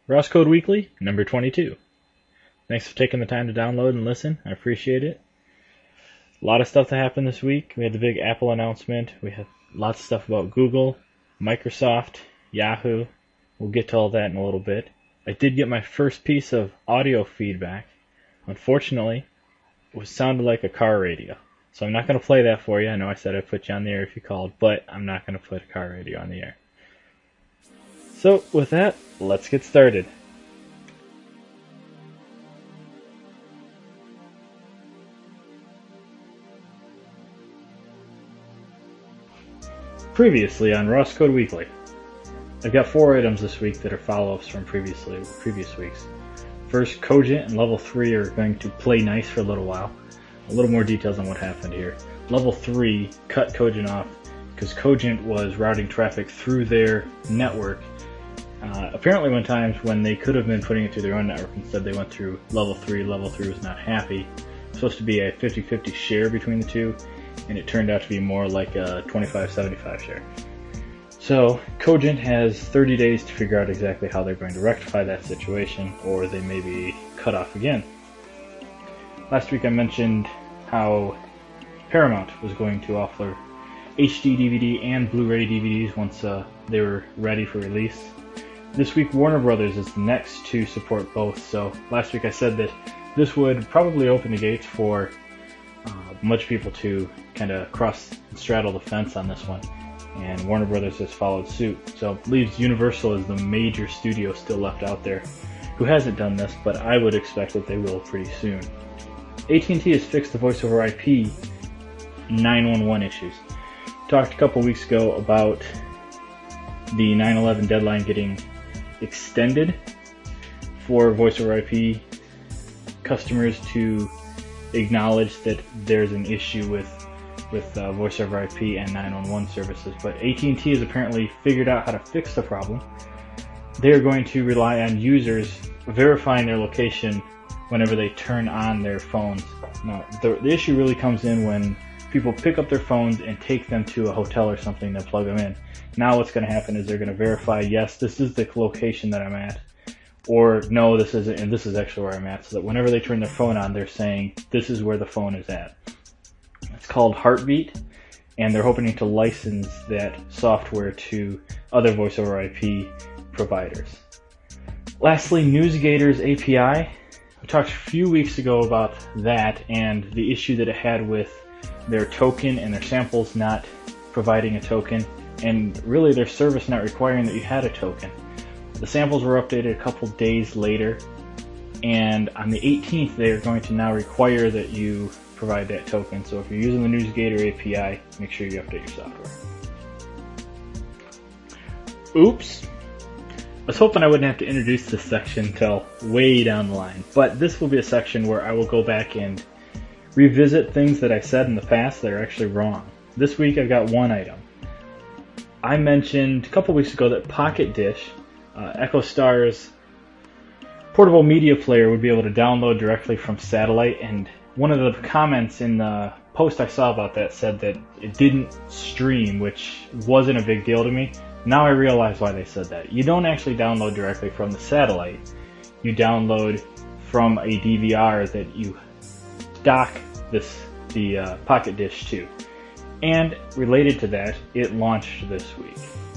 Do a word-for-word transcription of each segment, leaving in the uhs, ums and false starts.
Ross Code Weekly, number twenty-two. Thanks for taking the time to download and listen. I appreciate it. A lot of stuff that happened this week. We had the big Apple announcement. We had lots of stuff about Google, Microsoft, Yahoo. We'll get to all that in a little bit. I did get my first piece of audio feedback. Unfortunately, it was sounded like a car radio. So I'm not going to play that for you. I know I said I'd put you on the air if you called, but I'm not going to put a car radio on the air. So with that, let's get started. Previously on Ross Code Weekly. I've got four items this week that are follow-ups from previously previous weeks. First, Cogent and Level three are going to play nice for a little while. A little more details on what happened here. Level three cut Cogent off because Cogent was routing traffic through their network. Uh, apparently one times when they could have been putting it through their own network, instead they went through Level three. Level three was not happy. It's supposed to be a fifty-fifty share between the two, and it turned out to be more like a twenty-five seventy-five share. So Cogent has thirty days to figure out exactly how they're going to rectify that situation, or they may be cut off again. Last week I mentioned how Paramount was going to offer H D D V D and Blu-ray D V Ds once uh, they were ready for release. This week Warner Brothers is the next to support both, so last week I said that this would probably open the gates for uh, much people to kind of cross and straddle the fence on this one, and Warner Brothers has followed suit, so it leaves Universal as the major studio still left out there who hasn't done this, but I would expect that they will pretty soon. A T and T has fixed the voice over I P nine one one issues. Talked a couple weeks ago about the nine eleven deadline getting extended for voice over I P customers to acknowledge that there's an issue with with uh, voice over I P and nine one one services, but A T and T has apparently figured out how to fix the problem. They are going to rely on users verifying their location whenever they turn on their phones. Now, the, the issue really comes in when people pick up their phones and take them to a hotel or something to plug them in. Now what's going to happen is they're going to verify, yes, this is the location that I'm at, or no, this isn't, and this is actually where I'm at, so that whenever they turn their phone on, they're saying, this is where the phone is at. It's called Heartbeat, and they're hoping to license that software to other voice over I P providers. Lastly, NewsGator's A P I. We talked a few weeks ago about that and the issue that it had with their token and their samples not providing a token, and really their service not requiring that you had a token. The samples were updated a couple days later, and on the eighteenth they are going to now require that you provide that token. So if you're using the NewsGator A P I, make sure you update your software. Oops! I was hoping I wouldn't have to introduce this section until way down the line, but this will be a section where I will go back and revisit things that I said in the past that are actually wrong. This week I've got one item. I mentioned a couple weeks ago that Pocket Dish, uh, EchoStar's portable media player, would be able to download directly from satellite, and one of the comments in the post I saw about that said that it didn't stream, which wasn't a big deal to me. Now I realize why they said that. You don't actually download directly from the satellite. You download from a D V R that you dock this the uh, Pocket Dish to. And related to that, it launched this week.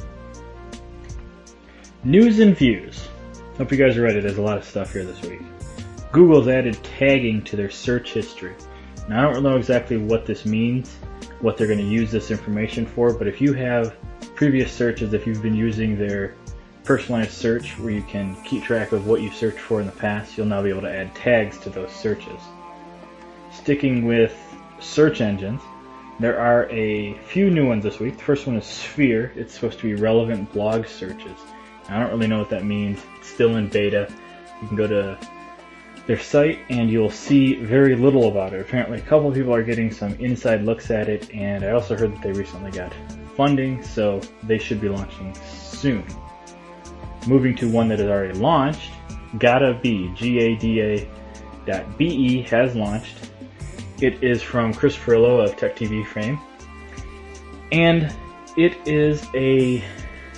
News and views. Hope you guys are ready. There's a lot of stuff here this week. Google's added tagging to their search history. Now I don't really know exactly what this means, what they're going to use this information for, but if you have previous searches, if you've been using their personalized search where you can keep track of what you've searched for in the past, you'll now be able to add tags to those searches. Sticking with search engines, there are a few new ones this week. The first one is Sphere. It's supposed to be relevant blog searches. Now, I don't really know what that means. It's still in beta. You can go to their site and you'll see very little about it. Apparently a couple of people are getting some inside looks at it, and I also heard that they recently got funding, so they should be launching soon. Moving to one that is already launched, Gada Be, G A D A dot B E has launched. It is from Chris Pirillo of Tech T V fame, and it is a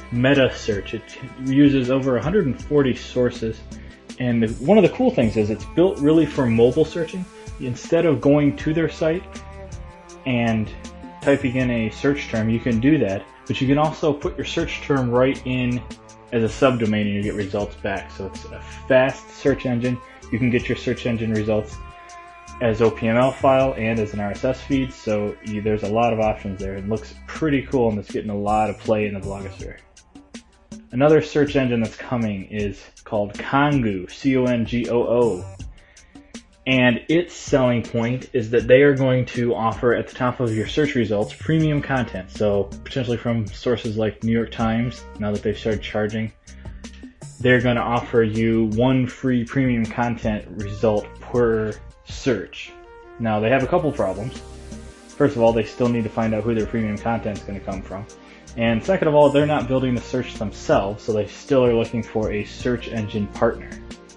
meta search. It uses over one hundred forty sources, and one of the cool things is it's built really for mobile searching. Instead of going to their site and typing in a search term, you can do that, but you can also put your search term right in as a subdomain and you get results back. So it's a fast search engine. You can get your search engine results as O P M L file and as an R S S feed, so you, there's a lot of options there. It looks pretty cool and it's getting a lot of play in the blogosphere. Another search engine that's coming is called Congoo, C O N G O O. And its selling point is that they are going to offer at the top of your search results premium content. So potentially from sources like New York Times, now that they've started charging, they're going to offer you one free premium content result per search. Now they have a couple problems. First of all, they still need to find out who their premium content is going to come from. And second of all, they're not building the search themselves, so they still are looking for a search engine partner.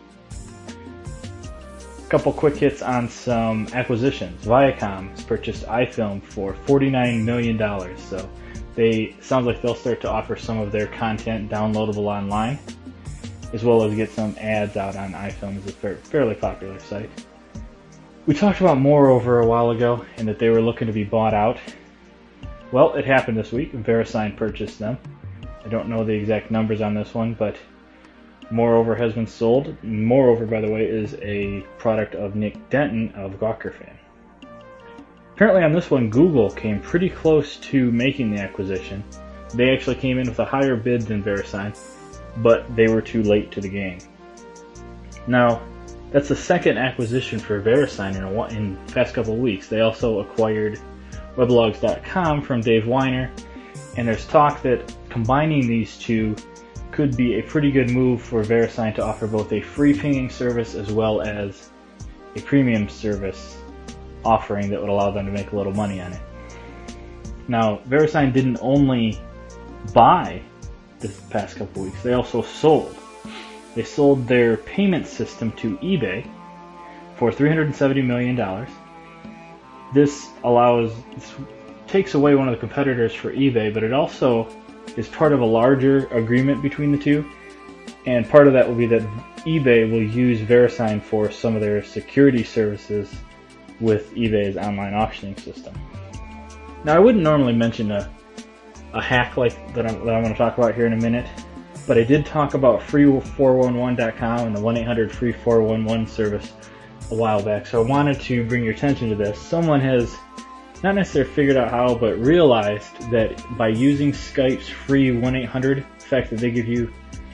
Couple quick hits on some acquisitions. Viacom has purchased iFilm for forty-nine million dollars, so they sounds like they'll start to offer some of their content downloadable online, as well as get some ads out on iFilm, as a fairly popular site. We talked about Moreover a while ago, and that they were looking to be bought out. Well, it happened this week. VeriSign purchased them. I don't know the exact numbers on this one, but Moreover has been sold. Moreover, by the way, is a product of Nick Denton of Gawker Fan. Apparently on this one, Google came pretty close to making the acquisition. They actually came in with a higher bid than VeriSign, but they were too late to the game. Now, that's the second acquisition for VeriSign in, a, in the past couple of weeks. They also acquired Weblogs dot com from Dave Winer, and there's talk that combining these two could be a pretty good move for VeriSign to offer both a free pinging service as well as a premium service offering that would allow them to make a little money on it. Now, VeriSign didn't only buy this past couple weeks, they also sold. They sold their payment system to eBay for three hundred seventy million dollars. This allows, this takes away one of the competitors for eBay, but it also is part of a larger agreement between the two, and part of that will be that eBay will use VeriSign for some of their security services with eBay's online auctioning system. Now, I wouldn't normally mention a, a hack like that I'm, that I'm going to talk about here in a minute, but I did talk about free four one one dot com and the one eight hundred free four one one service a while back, so I wanted to bring your attention to this. Someone has not necessarily figured out how, but realized that by using Skype's free one eight hundred, the fact that they give you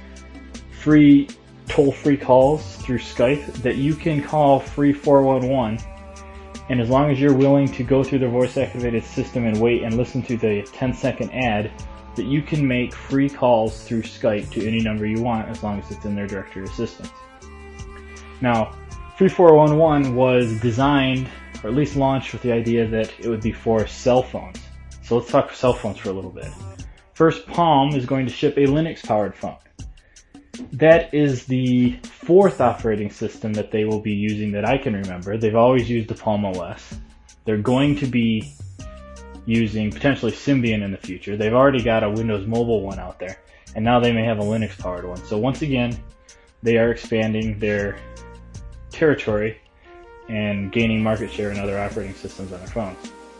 free toll-free calls through Skype, that you can call free four one one, and as long as you're willing to go through their voice-activated system and wait and listen to the ten second ad, that you can make free calls through Skype to any number you want as long as it's in their directory assistance. Now, free four one one was designed, or at least launched, with the idea that it would be for cell phones. So let's talk cell phones for a little bit. First, Palm is going to ship a Linux-powered phone. That is the fourth operating system that they will be using that I can remember. They've always used the Palm O S. They're going to be using potentially Symbian in the future. They've already got a Windows Mobile one out there, and now they may have a Linux-powered one. So once again, they are expanding their territory and gaining market share in other operating systems on their phones.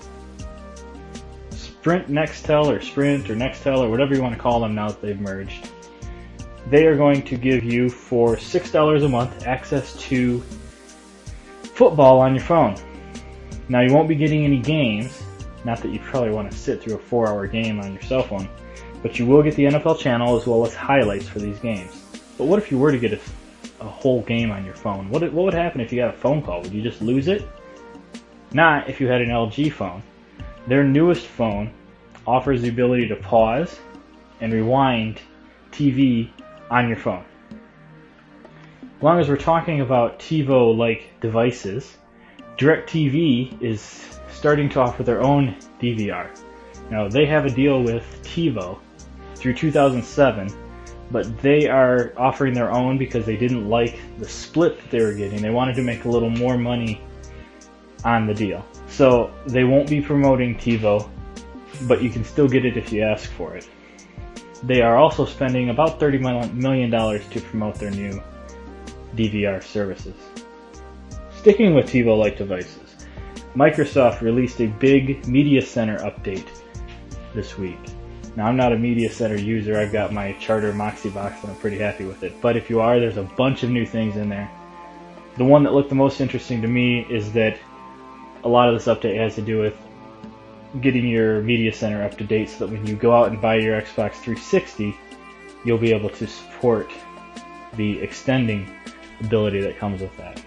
Sprint Nextel, or Sprint, or Nextel, or whatever you want to call them now that they've merged, they are going to give you, for six dollars a month, access to football on your phone. Now, you won't be getting any games, not that you probably want to sit through a four hour game on your cell phone, but you will get the N F L channel as well as highlights for these games. But what if you were to get a, a whole game on your phone? What, what would happen if you got a phone call? Would you just lose it? Not if you had an L G phone. Their newest phone offers the ability to pause and rewind T V on your phone. As long as we're talking about TiVo-like devices, DirecTV is starting to offer their own D V R. Now, they have a deal with TiVo through two thousand seven, but they are offering their own because they didn't like the split that they were getting. They wanted to make a little more money on the deal. So they won't be promoting TiVo, but you can still get it if you ask for it. they are also spending about thirty million dollars to promote their new D V R services. Sticking with TiVo-like devices, Microsoft released a big Media Center update this week. Now, I'm not a Media Center user. I've got my Charter Moxie box and I'm pretty happy with it. But if you are, there's a bunch of new things in there. The one that looked the most interesting to me is that a lot of this update has to do with getting your Media Center up to date so that when you go out and buy your Xbox three sixty, you'll be able to support the extending ability that comes with that.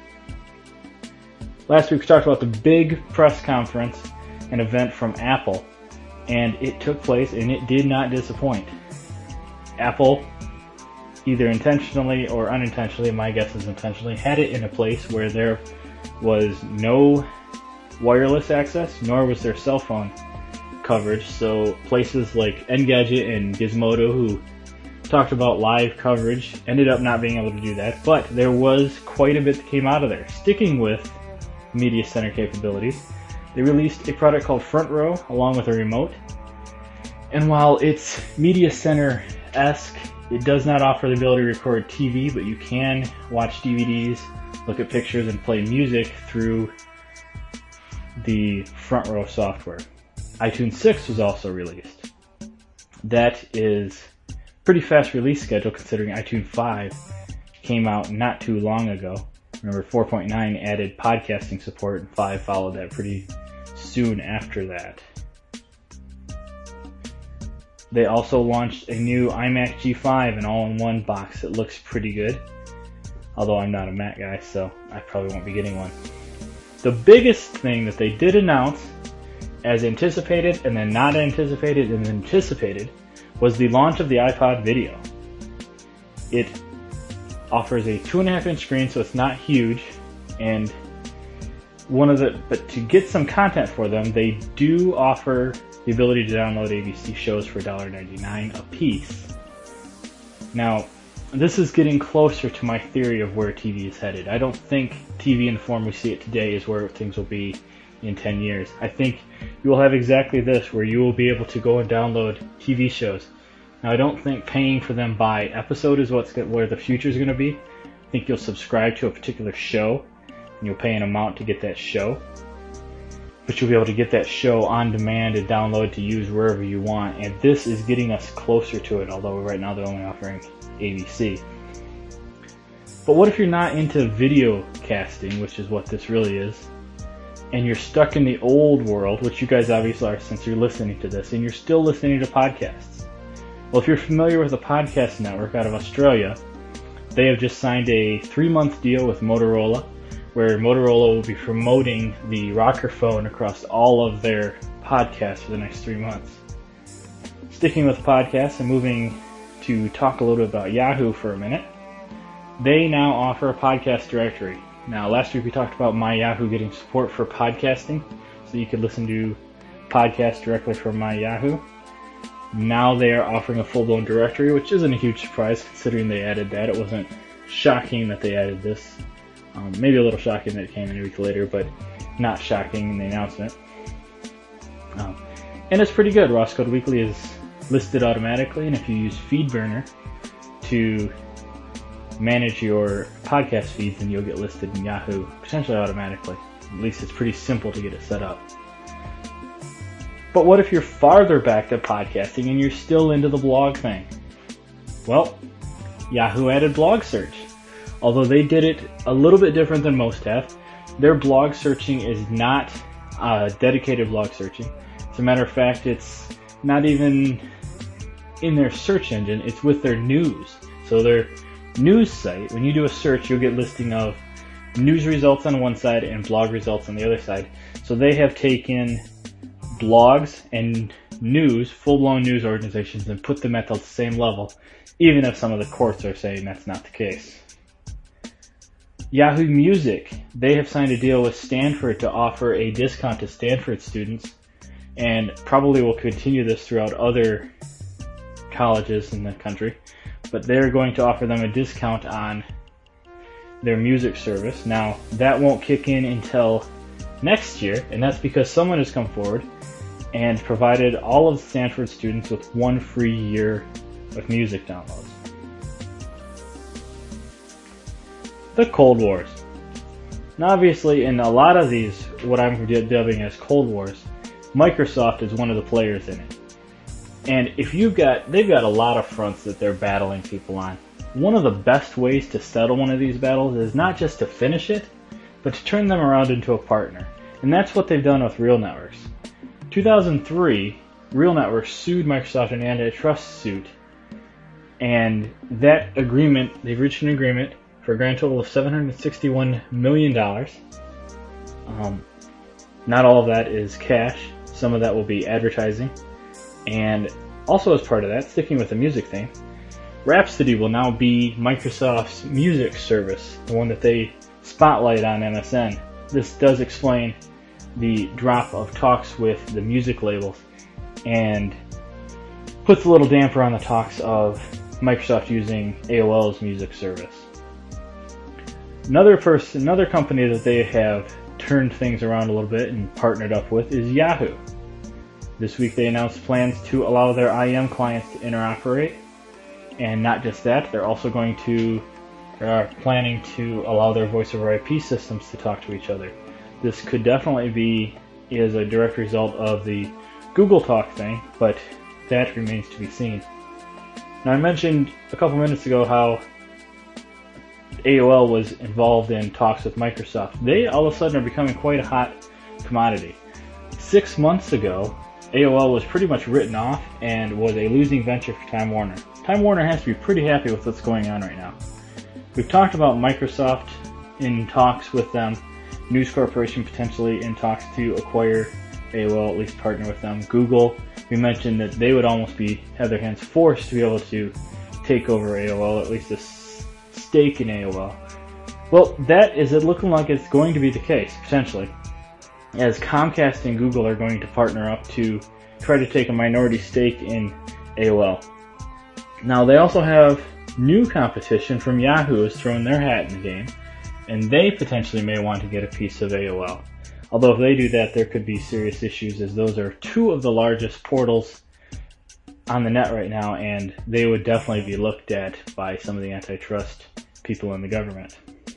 Last week we talked about the big press conference, an event from Apple, and it took place and it did not disappoint. Apple, either intentionally or unintentionally, my guess is intentionally, had it in a place where there was no wireless access, nor was there cell phone coverage. So places like Engadget and Gizmodo, who talked about live coverage, ended up not being able to do that. But there was quite a bit that came out of there. Sticking with Media Center capabilities, they released a product called Front Row along with a remote. And while it's Media Center-esque, it does not offer the ability to record T V, but you can watch D V Ds, look at pictures, and play music through the Front Row software. iTunes six was also released. That is pretty fast release schedule considering iTunes five came out not too long ago. Remember, four point nine added podcasting support, and five followed that pretty soon after that. They also launched a new iMac G five, an all-in-one box that looks pretty good. Although I'm not a Mac guy, so I probably won't be getting one. The biggest thing that they did announce, as anticipated and then not anticipated and anticipated, was the launch of the iPod Video. It offers a two and a half inch screen, so it's not huge, and one of the but to get some content for them, they do offer the ability to download A B C shows for one dollar and ninety-nine cents a piece. Now, this is getting closer to my theory of where T V is headed. I don't think T V in the form we see it today is where things will be in ten years. I think you will have exactly this, where you will be able to go and download T V shows. Now, I don't think paying for them by episode is what's where the future is going to be. I think you'll subscribe to a particular show, and you'll pay an amount to get that show. But you'll be able to get that show on demand and download to use wherever you want. And this is getting us closer to it, although right now they're only offering A B C. But what if you're not into video casting, which is what this really is, and you're stuck in the old world, which you guys obviously are since you're listening to this, and you're still listening to podcasts? Well, if you're familiar with the Podcast Network out of Australia, they have just signed a three-month deal with Motorola, where Motorola will be promoting the Rocker phone across all of their podcasts for the next three months. Sticking with podcasts and moving to talk a little bit about Yahoo for a minute, they now offer a podcast directory. Now, last week we talked about My Yahoo getting support for podcasting, so you could listen to podcasts directly from My Yahoo. Now they are offering a full-blown directory, which isn't a huge surprise considering they added that. It wasn't shocking that they added this. Um, maybe a little shocking that it came in a week later, but not shocking in the announcement. Um, and it's pretty good. Ross Code Weekly is listed automatically, and if you use FeedBurner to manage your podcast feeds, then you'll get listed in Yahoo potentially automatically. At least it's pretty simple to get it set up. But what if you're farther back to podcasting and you're still into the blog thing? Well, Yahoo added blog search. Although they did it a little bit different than most have. Their blog searching is not uh, dedicated blog searching. As a matter of fact, it's not even in their search engine, it's with their news. So their news site, when you do a search, you'll get listing of news results on one side and blog results on the other side. So they have taken blogs and news, full-blown news organizations, and put them at the same level, even if some of the courts are saying that's not the case. Yahoo Music, they have signed a deal with Stanford to offer a discount to Stanford students, and probably will continue this throughout other colleges in the country, but they're going to offer them a discount on their music service. Now, that won't kick in until next year, and that's because someone has come forward and provided all of Stanford students with one free year of music downloads. The Cold Wars. Now obviously in a lot of these, what I'm dubbing as Cold Wars, Microsoft is one of the players in it. And if you've got, they've got a lot of fronts that they're battling people on. One of the best ways to settle one of these battles is not just to finish it, but to turn them around into a partner. And that's what they've done with Real Networks. two thousand three, Real Networks sued Microsoft in an antitrust suit, and that agreement, they've reached an agreement for a grand total of seven hundred sixty-one million dollars. Um, not all of that is cash. Some of that will be advertising. And also as part of that, sticking with the music theme, Rhapsody will now be Microsoft's music service, the one that they spotlight on M S N. This does explain the drop of talks with the music labels and puts a little damper on the talks of Microsoft using A O L's music service. Another person, another company that they have turned things around a little bit and partnered up with is Yahoo. This week they announced plans to allow their I M clients to interoperate, and not just that, they're also going to, they are planning to allow their voice over I P systems to talk to each other. This could definitely be as a direct result of the Google Talk thing, but that remains to be seen. Now I mentioned a couple minutes ago how A O L was involved in talks with Microsoft. They all of a sudden are becoming quite a hot commodity. Six months ago, A O L was pretty much written off and was a losing venture for Time Warner. Time Warner has to be pretty happy with what's going on right now. We've talked about Microsoft in talks with them, News Corporation potentially in talks to acquire A O L, at least partner with them. Google, we mentioned that they would almost be have their hands forced to be able to take over A O L, at least a stake in A O L. Well, that is it looking like it's going to be the case, potentially, as Comcast and Google are going to partner up to try to take a minority stake in A O L. Now, they also have new competition from Yahoo has thrown their hat in the game, and they potentially may want to get a piece of A O L. Although if they do that, there could be serious issues, as those are two of the largest portals on the net right now, and they would definitely be looked at by some of the antitrust people in the government.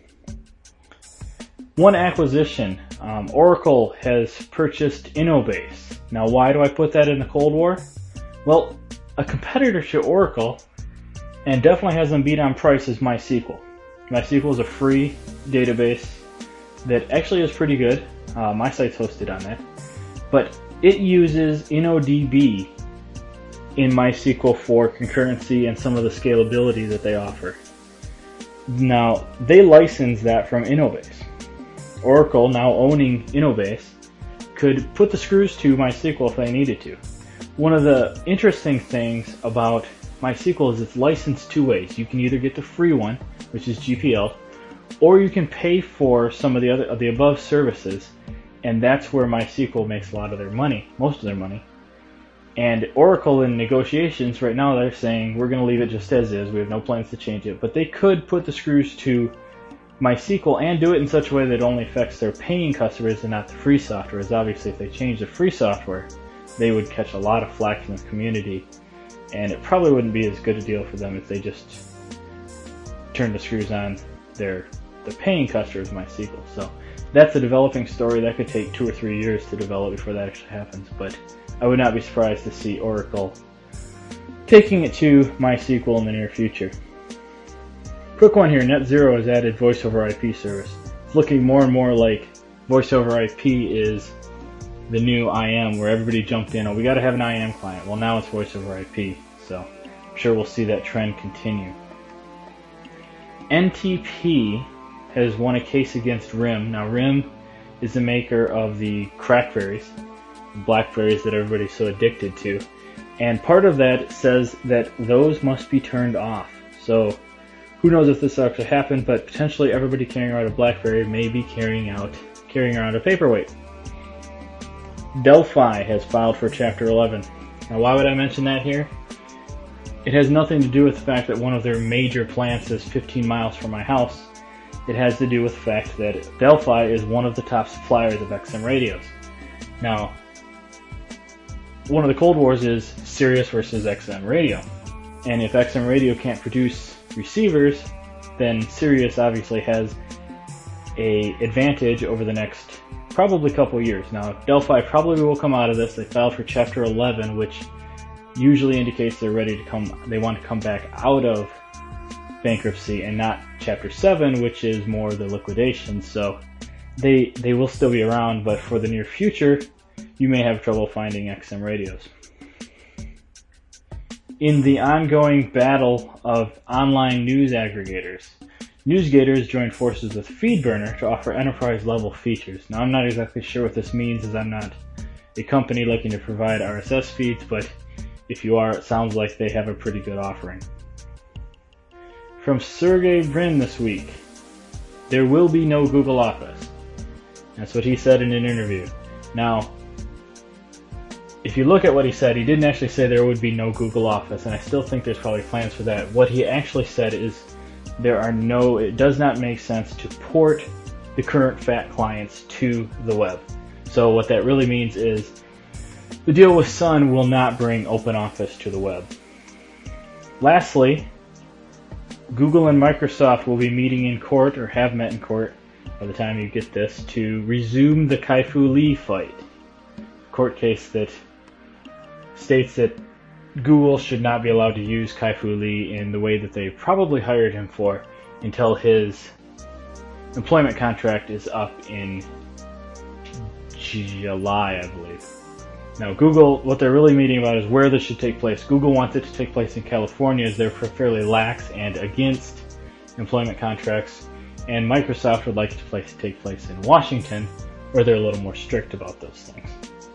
One acquisition, um, Oracle has purchased Innobase. Now, why do I put that in the Cold War? Well, a competitor to Oracle, and definitely has them beat on price, is MySQL. MySQL is a free database that actually is pretty good. Uh, my site's hosted on that. But it uses InnoDB in MySQL for concurrency and some of the scalability that they offer. Now, they license that from Innobase. Oracle, now owning Innobase, could put the screws to MySQL if they needed to. One of the interesting things about MySQL is it's licensed two ways. You can either get the free one, which is G P L, or you can pay for some of the other of the above services, and that's where MySQL makes a lot of their money, most of their money. And Oracle, in negotiations right now, they're saying we're going to leave it just as is. We have no plans to change it, but they could put the screws to MySQL and do it in such a way that it only affects their paying customers and not the free software. As obviously, if they change the free software, they would catch a lot of flack from the community, and it probably wouldn't be as good a deal for them if they just turned the screws on their the paying customers MySQL. So that's a developing story that could take two or three years to develop before that actually happens. But I would not be surprised to see Oracle taking it to MySQL in the near future. Quick one here, NetZero has added voice over I P service. It's looking more and more like voice over I P is the new I M, where everybody jumped in, oh, we got to have an I M client. Well, now it's voice over I P, so I'm sure we'll see that trend continue. N T P has won a case against RIM. Now, RIM is the maker of the crackberries, blackberries that everybody's so addicted to, and part of that says that those must be turned off. So who knows if this actually happened, but potentially everybody carrying around a BlackBerry may be carrying out carrying around a paperweight. Delphi has filed for Chapter eleven. Now, why would I mention that here? It has nothing to do with the fact that one of their major plants is fifteen miles from my house. It has to do with the fact that Delphi is one of the top suppliers of X M radios. Now, one of the Cold Wars is Sirius versus X M Radio. And if X M Radio can't produce receivers, then Sirius obviously has a advantage over the next probably couple years. Now, Delphi probably will come out of this. They filed for Chapter eleven, which usually indicates they're ready to come, they want to come back out of bankruptcy, and not Chapter seven, which is more the liquidation. So they they will still be around, but for the near future, you may have trouble finding X M radios. In the ongoing battle of online news aggregators, NewsGators joined forces with FeedBurner to offer enterprise-level features. Now, I'm not exactly sure what this means, as I'm not a company looking to provide R S S feeds, but if you are, it sounds like they have a pretty good offering. From Sergey Brin this week, there will be no Google Office. That's what he said in an interview. Now, if you look at what he said, he didn't actually say there would be no Google Office, and I still think there's probably plans for that. What he actually said is there are no, it does not make sense to port the current F A T clients to the web. So what that really means is the deal with Sun will not bring OpenOffice to the web. Lastly, Google and Microsoft will be meeting in court, or have met in court by the time you get this, to resume the Kai-Fu Lee fight. A court case that states that Google should not be allowed to use Kai-Fu Lee in the way that they probably hired him for until his employment contract is up in July, I believe. Now, Google, what they're really meeting about is where this should take place. Google wants it to take place in California, as they're fairly lax and against employment contracts, and Microsoft would like it to place, take place in Washington, where they're a little more strict about those things.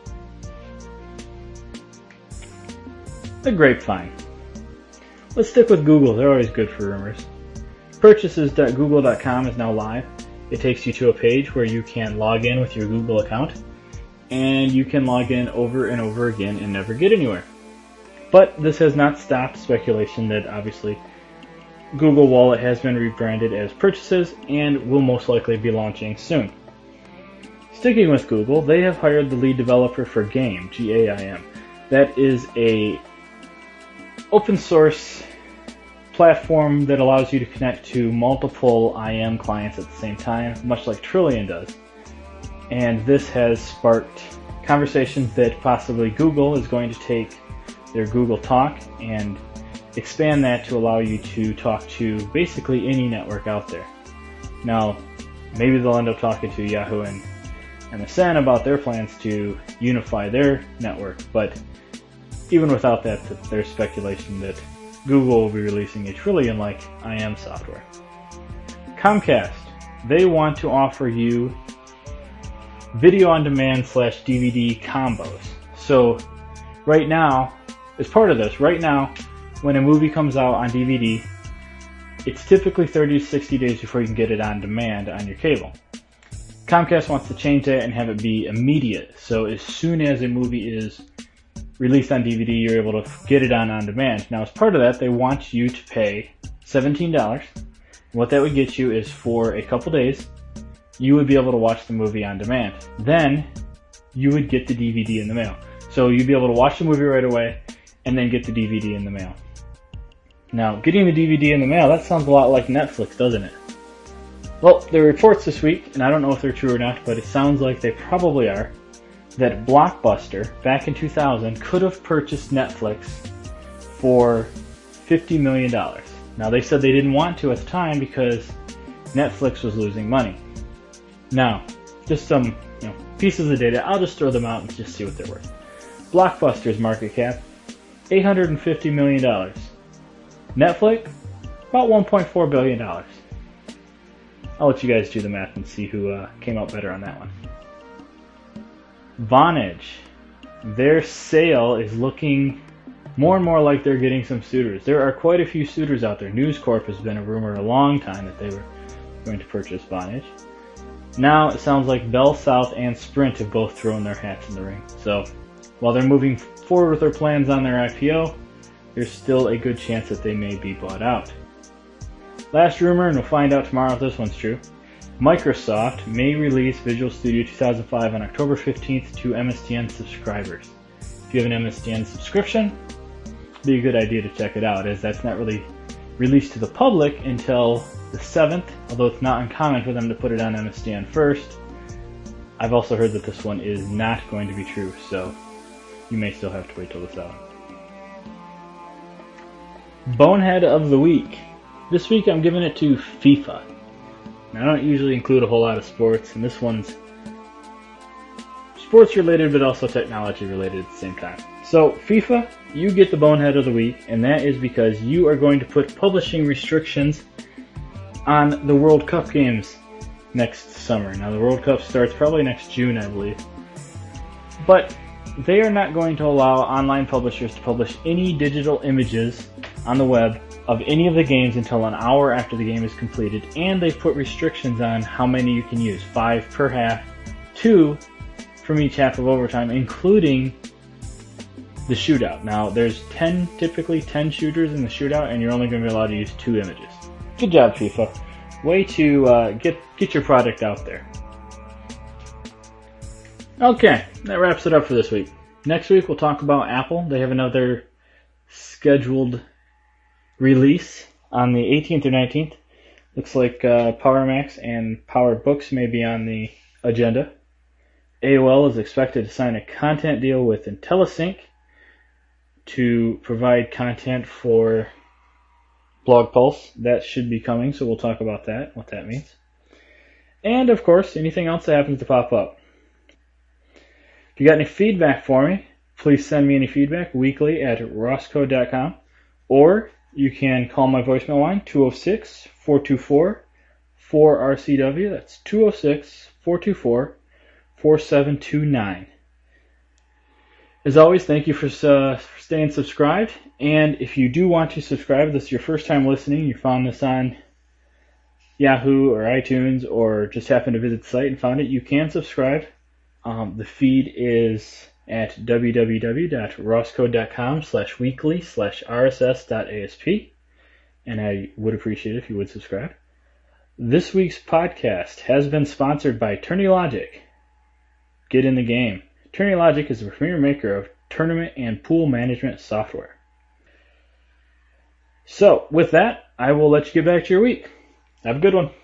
The grapevine. Let's stick with Google. They're always good for rumors. Purchases dot google dot com is now live. It takes you to a page where you can log in with your Google account, and you can log in over and over again and never get anywhere. But this has not stopped speculation that obviously Google Wallet has been rebranded as Purchases and will most likely be launching soon. Sticking with Google, they have hired the lead developer for GAIM, G A I M. That is a open source platform that allows you to connect to multiple I M clients at the same time, much like Trillian does. And this has sparked conversations that possibly Google is going to take their Google Talk and expand that to allow you to talk to basically any network out there. Now, maybe they'll end up talking to Yahoo and M S N about their plans to unify their network, but even without that, there's speculation that Google will be releasing a Trillian-like I M software. Comcast, they want to offer you video on demand slash D V D combos. So right now, as part of this, right now, when a movie comes out on D V D, it's typically thirty to sixty days before you can get it on demand on your cable. Comcast wants to change that and have it be immediate. So as soon as a movie is released on D V D, you're able to get it on on demand. Now, as part of that, they want you to pay seventeen dollars. What that would get you is, for a couple days, you would be able to watch the movie on demand. Then you would get the D V D in the mail. So you'd be able to watch the movie right away and then get the D V D in the mail. Now, getting the D V D in the mail, that sounds a lot like Netflix, doesn't it? Well, there are reports this week, and I don't know if they're true or not, but it sounds like they probably are, that Blockbuster, back in two thousand, could have purchased Netflix for fifty million dollars. Now, they said they didn't want to at the time because Netflix was losing money. Now, just some you know, pieces of data, I'll just throw them out and just see what they're worth. Blockbuster's market cap, eight hundred fifty million dollars. Netflix, about one point four billion dollars. I'll let you guys do the math and see who uh, came out better on that one. Vonage, their sale is looking more and more like they're getting some suitors. There are quite a few suitors out there. News Corp has been a rumor a long time that they were going to purchase Vonage. Now it sounds like Bell South and Sprint have both thrown their hats in the ring. So while they're moving forward with their plans on their I P O, there's still a good chance that they may be bought out. Last rumor, and we'll find out tomorrow if this one's true, Microsoft may release Visual Studio two thousand five on October fifteenth to M S D N subscribers. If you have an M S D N subscription, it'd be a good idea to check it out, as that's not really released to the public until the seventh, although it's not uncommon for them to put it on M S D N first. I've also heard that this one is not going to be true, so you may still have to wait till it's out. Bonehead of the Week. This week I'm giving it to FIFA. Now, I don't usually include a whole lot of sports, and this one's sports related but also technology related at the same time. So, FIFA, you get the Bonehead of the Week, and that is because you are going to put publishing restrictions on the World Cup games next summer. Now, the World Cup starts probably next June, I believe. But they are not going to allow online publishers to publish any digital images on the web of any of the games until an hour after the game is completed, and they've put restrictions on how many you can use. Five per half, two from each half of overtime, including the shootout. Now, there's ten, typically ten shooters in the shootout, and you're only going to be allowed to use two images. Good job, FIFA. Way to uh, get get your product out there. Okay, that wraps it up for this week. Next week we'll talk about Apple. They have another scheduled release on the eighteenth or nineteenth. Looks like uh, PowerMax and PowerBooks may be on the agenda. A O L is expected to sign a content deal with IntelliSync to provide content for Blog Pulse. That should be coming, so we'll talk about that, what that means. And, of course, anything else that happens to pop up. If you got any feedback for me, please send me any feedback weekly at rossco dot com, or you can call my voicemail line, two oh six, four two four, four R C W. That's two oh six, four two four, four seven two nine. As always, thank you for, uh, for staying subscribed. And if you do want to subscribe, this is your first time listening, you found this on Yahoo or iTunes or just happened to visit the site and found it, you can subscribe. Um, the feed is at w w w dot rossco dot com slash weekly slash r s s dot a s p, and I would appreciate it if you would subscribe. This week's podcast has been sponsored by Tourney Logic. Get in the game. Tourney Logic is the premier maker of tournament and pool management software. So, with that, I will let you get back to your week. Have a good one.